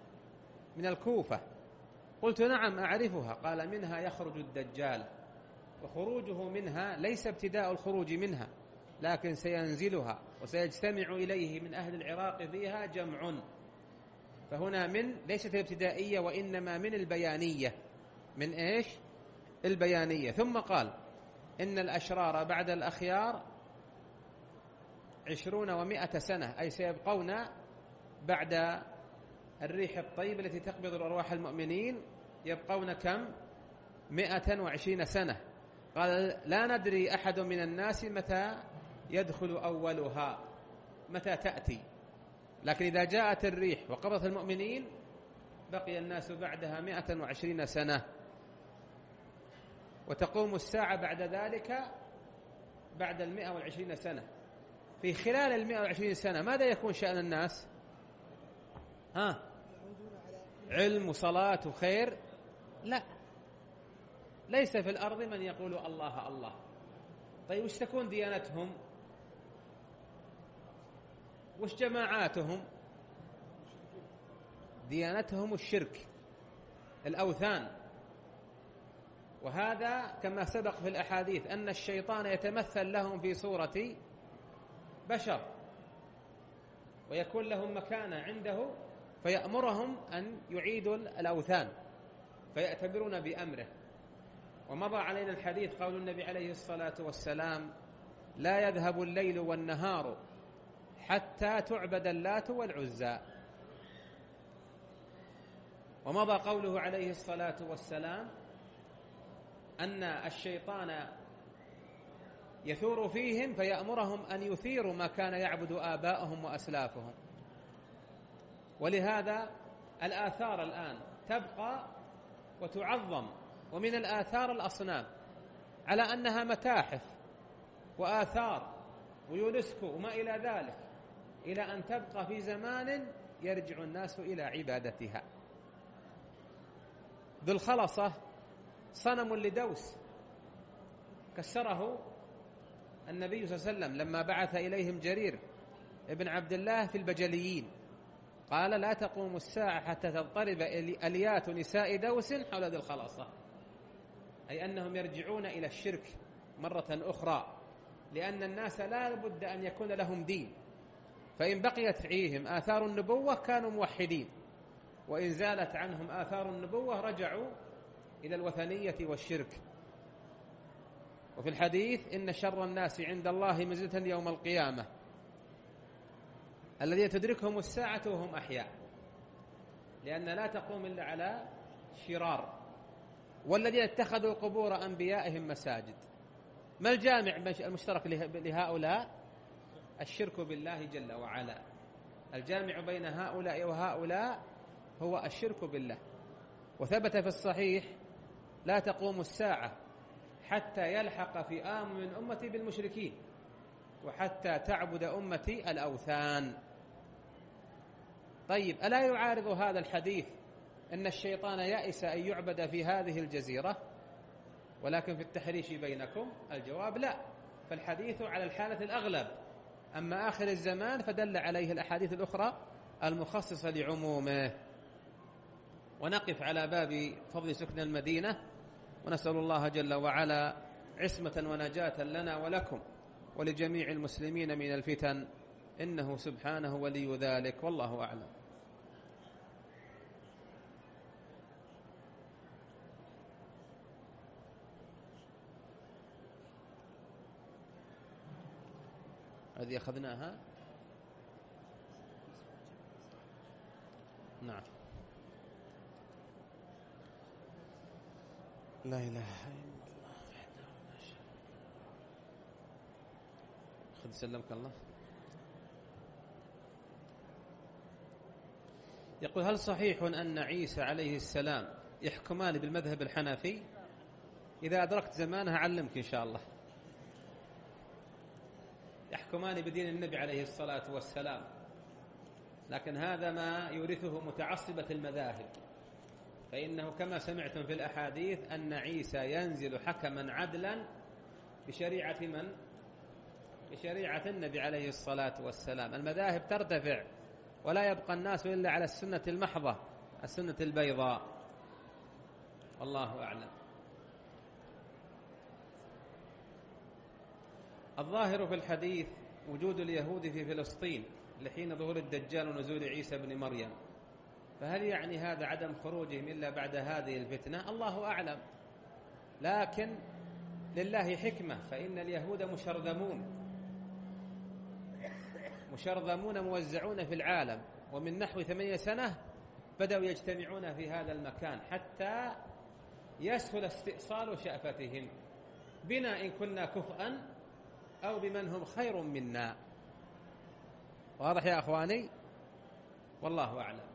من الكوفة. قلت: نعم أعرفها. قال: منها يخرج الدجال. وخروجه منها ليس ابتداء الخروج منها، لكن سينزلها وسيجتمع إليه من أهل العراق فيها جمع. فهنا من ليست الابتدائية وإنما من البيانية. من إيش؟ البيانية. ثم قال إن الأشرار بعد الأخيار 20 و100 سنة، أي سيبقون بعد الريح الطيبة التي تقبض الأرواح المؤمنين، يبقون كم؟ 120 سنة. قال لا ندري أحد من الناس متى يدخل أولها، متى تأتي، لكن إذا جاءت الريح وقبضت المؤمنين بقي الناس بعدها 120 سنة، وتقوم الساعة بعد ذلك بعد 120 سنة. في خلال 120 سنة ماذا يكون شأن الناس؟ علم وصلاة وخير؟ لا، ليس في الأرض من يقول الله الله. طيب وش تكون ديانتهم؟ وش جماعاتهم؟ ديانتهم الشرك، الأوثان. وهذا كما سبق في الأحاديث أن الشيطان يتمثل لهم في صورة بشر ويكون لهم مكانة عنده، فيأمرهم أن يعيدوا الأوثان فيأتمرون بأمره. ومضى علينا الحديث قول النبي عليه الصلاة والسلام لا يذهب الليل والنهار حتى تعبد اللات والعزى. ومضى قوله عليه الصلاة والسلام أن الشيطان يثور فيهم فيأمرهم أن يثيروا ما كان يعبد آباؤهم وأسلافهم. ولهذا الآثار الآن تبقى وتعظم، ومن الآثار الأصنام على أنها متاحف وآثار ويونسكو وما إلى ذلك، إلى أن تبقى في زمان يرجع الناس إلى عبادتها. ذو الخلصة صنم لدوس كسره النبي صلى الله عليه وسلم لما بعث إليهم جرير ابن عبد الله في البجليين، قال لا تقوم الساعة حتى تضطرب أليات نساء دوس حول ذي الخلصة، أي أنهم يرجعون إلى الشرك مرة أخرى، لأن الناس لا بد أن يكون لهم دين، فإن بقيت فيهم آثار النبوة كانوا موحدين، وإن زالت عنهم آثار النبوة رجعوا إلى الوثنية والشرك. وفي الحديث إن شر الناس عند الله منزلة يوم القيامة الذين تدركهم الساعة وهم أحياء، لأن لا تقوم إلا على شرار، والذين اتخذوا قبور أنبيائهم مساجد. ما الجامع المشترك لهؤلاء؟ الشرك بالله جل وعلا. الجامع بين هؤلاء وهؤلاء هو الشرك بالله. وثبت في الصحيح لا تقوم الساعة حتى يلحق فئام من أمتي بالمشركين وحتى تعبد أمتي الأوثان. طيب ألا يعارض هذا الحديث أن الشيطان يأس أن يعبد في هذه الجزيرة ولكن في التحريش بينكم؟ الجواب لا، فالحديث على الحالة الأغلب، أما آخر الزمان فدل عليه الأحاديث الأخرى المخصصة لعمومه. ونقف على باب فضل سكن المدينة، ونسأل الله جل وعلا عصمة ونجاة لنا ولكم ولجميع المسلمين من الفتن، إنه سبحانه ولي ذلك، والله أعلم. هذه أخذناها. نعم. لا إله إلا الله وحده لا شريك له. خذ سلمك الله. يقول هل صحيح أن عيسى عليه السلام يحكمان بالمذهب الحنفي؟ إذا أدركت زمانها علمك إن شاء الله. يحكمان بدين النبي عليه الصلاة والسلام، لكن هذا ما يورثه متعصبة المذاهب، فإنه كما سمعتم في الأحاديث أن عيسى ينزل حكما عدلا بشريعة من؟ بشريعة النبي عليه الصلاة والسلام. المذاهب ترتفع ولا يبقى الناس إلا على السنة المحضة، السنة البيضاء، والله أعلم. الظاهر في الحديث وجود اليهود في فلسطين لحين ظهور الدجال ونزول عيسى بن مريم، فهل يعني هذا عدم خروجهم إلا بعد هذه الفتنة؟ الله أعلم، لكن لله حكمة، فإن اليهود مشرذمون موزعون في العالم، ومن نحو 8 سنة بدأوا يجتمعون في هذا المكان حتى يسهل استئصال شأفتهم بنا إن كنا كفءا أو بمن هم خير منا. واضح يا أخواني؟ والله أعلم.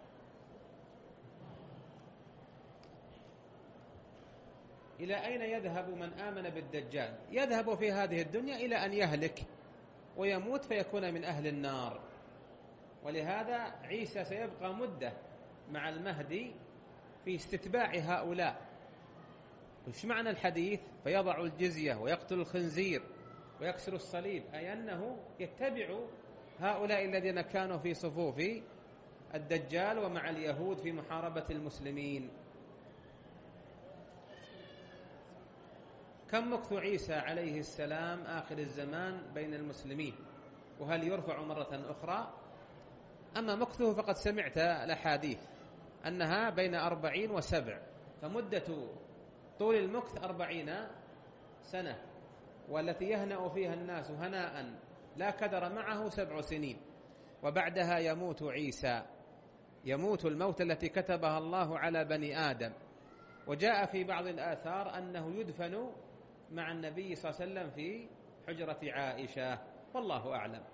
إلى أين يذهب من آمن بالدجال؟ يذهب في هذه الدنيا إلى أن يهلك ويموت فيكون من أهل النار. ولهذا عيسى سيبقى مدة مع المهدي في استتباع هؤلاء. وش معنى الحديث فيضع الجزية ويقتل الخنزير ويكسر الصليب؟ أي أنه يتبع هؤلاء الذين كانوا في صفوف الدجال ومع اليهود في محاربة المسلمين. كم مكث عيسى عليه السلام آخر الزمان بين المسلمين؟ وهل يرفع مرة أخرى؟ أما مكثه فقد سمعت الأحاديث أنها بين 40 و7، فمدة طول المكث 40 سنة، والتي يهنأ فيها الناس هناء لا كدر معه 7 سنين، وبعدها يموت عيسى، يموت الموت التي كتبها الله على بني آدم. وجاء في بعض الآثار أنه يدفن مع النبي صلى الله عليه وسلم في حجرة عائشة، والله أعلم.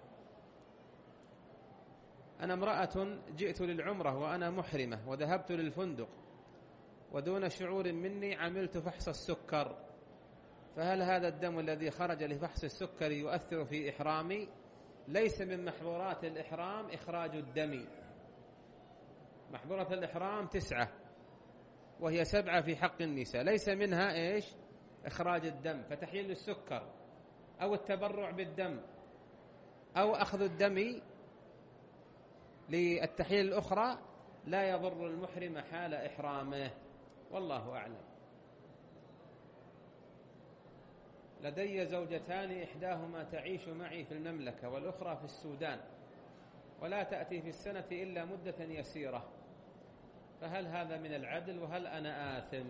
أنا امرأة جئت للعمرة وأنا محرمة وذهبت للفندق ودون شعور مني عملت فحص السكر، فهل هذا الدم الذي خرج لفحص السكر يؤثر في إحرامي؟ ليس من محظورات الإحرام إخراج الدم. محظورة الإحرام 9، وهي 7 في حق النساء، ليس منها إيش؟ إخراج الدم. فتحليل السكر أو التبرع بالدم أو أخذ الدم للتحليل الأخرى لا يضر المحرم حال إحرامه، والله أعلم. لدي زوجتان إحداهما تعيش معي في المملكة والأخرى في السودان، ولا تأتي في السنة إلا مدة يسيرة، فهل هذا من العدل وهل أنا آثم؟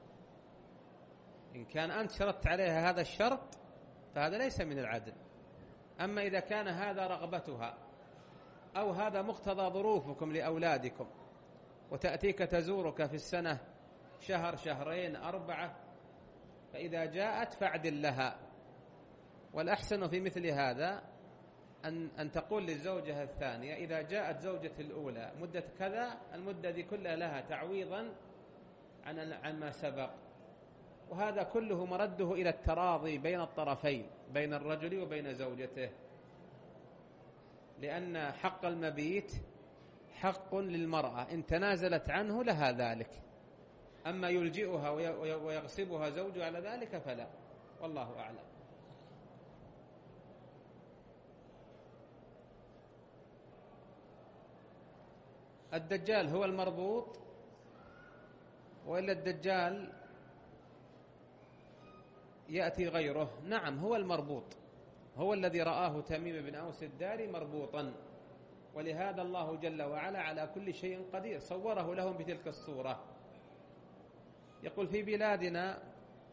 إن كان أنت شرطت عليها هذا الشرط فهذا ليس من العدل. أما إذا كان هذا رغبتها أو هذا مقتضى ظروفكم لأولادكم، وتأتيك تزورك في السنة 1 2 3 4، فإذا جاءت فاعدل لها. والأحسن في مثل هذا أن تقول للزوجة الثانية إذا جاءت زوجة الأولى مدة كذا، المدة دي كلها لها تعويضا عن ما سبق. وهذا كله مرده إلى التراضي بين الطرفين، بين الرجل وبين زوجته، لأن حق المبيت حق للمرأة، إن تنازلت عنه لها ذلك. أما يلجئها ويغصبها زوجها على ذلك فلا، والله أعلم. الدجال هو المربوط وإلا الدجال يأتي غيره؟ نعم، هو المربوط، هو الذي رآه تميم بن أوس الداري مربوطا، ولهذا الله جل وعلا على كل شيء قدير صوره لهم بتلك الصورة. يقول في بلادنا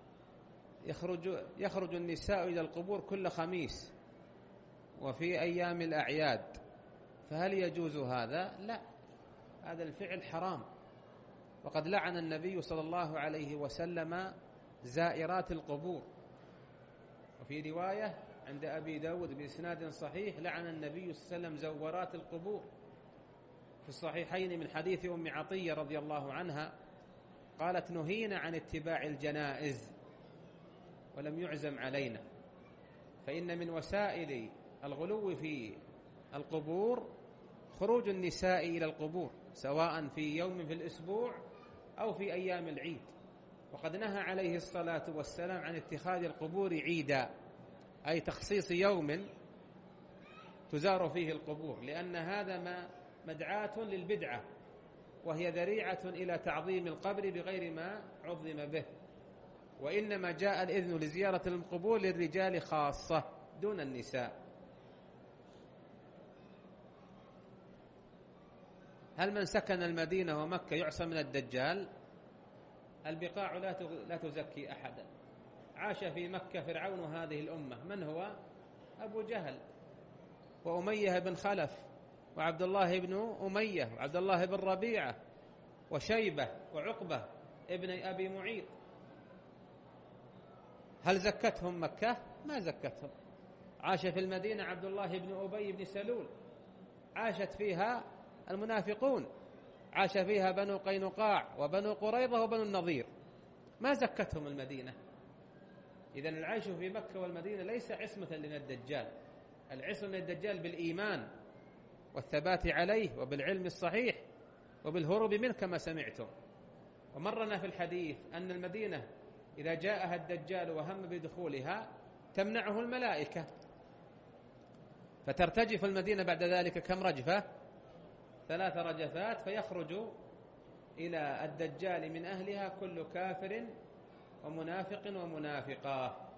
يخرج النساء إلى القبور كل خميس وفي أيام الأعياد، فهل يجوز هذا؟ لا، هذا الفعل حرام، وقد لعن النبي صلى الله عليه وسلم زائرات القبور. وفي رواية عند أبي داود بإسناد صحيح لعن النبي صلى الله عليه وسلم زورات القبور. في الصحيحين من حديث أم عطية رضي الله عنها قالت نهينا عن اتباع الجنائز ولم يعزم علينا، فإن من وسائل الغلو في القبور خروج النساء إلى القبور، سواء في يوم في الأسبوع أو في أيام العيد. وقد نهى عليه الصلاة والسلام عن اتخاذ القبور عيدا، أي تخصيص يوم تزار فيه القبور، لأن هذا مدعاة للبدعة، وهي ذريعة إلى تعظيم القبر بغير ما عظم به. وإنما جاء الإذن لزيارة القبور للرجال خاصة دون النساء. هل من سكن المدينة ومكة يعصى من الدجال؟ البقاع لا تزكي أحدا. عاش في مكة فرعون هذه الأمة، من هو؟ أبو جهل وأمية بن خلف وعبد الله بن أمية وعبد الله بن ربيعة وشيبة وعقبة ابن أبي معيط. هل زكتهم مكة؟ ما زكتهم. عاش في المدينة عبد الله بن أبي بن سلول، عاشت فيها المنافقون، عاش فيها بنو قينقاع وبنو قريظة وبنو النضير، ما زكتهم المدينة. إذن العيش في مكة والمدينة ليس عصمة من الدجال. العصمة من الدجال بالإيمان والثبات عليه وبالعلم الصحيح وبالهروب منه كما سمعتم. ومرنا في الحديث أن المدينة إذا جاءها الدجال وهم بدخولها تمنعه الملائكة، فترتجف المدينة بعد ذلك كم رجفة؟ 3 رجفات، فيخرج إلى الدجال من أهلها كل كافر ومنافق ومنافقة.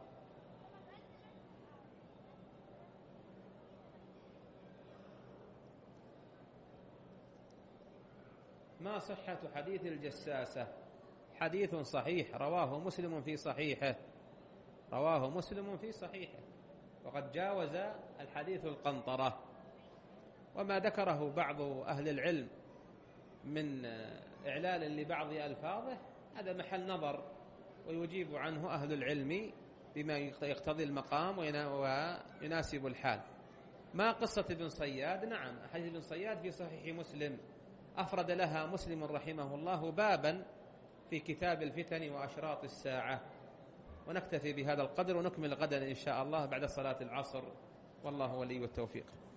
ما صحة حديث الجساسة؟ حديث صحيح رواه مسلم في صحيحه، رواه مسلم في صحيحه، وقد جاوز الحديث القنطرة. وما ذكره بعض أهل العلم من إعلال لبعض ألفاظه هذا محل نظر، ويجيب عنه أهل العلم بما يقتضي المقام ويناسب الحال. ما قصة ابن صياد؟ نعم، حديث ابن صياد في صحيح مسلم، أفرد لها مسلم رحمه الله بابا في كتاب الفتن وأشراط الساعة. ونكتفي بهذا القدر ونكمل غدا إن شاء الله بعد صلاة العصر، والله ولي التوفيق.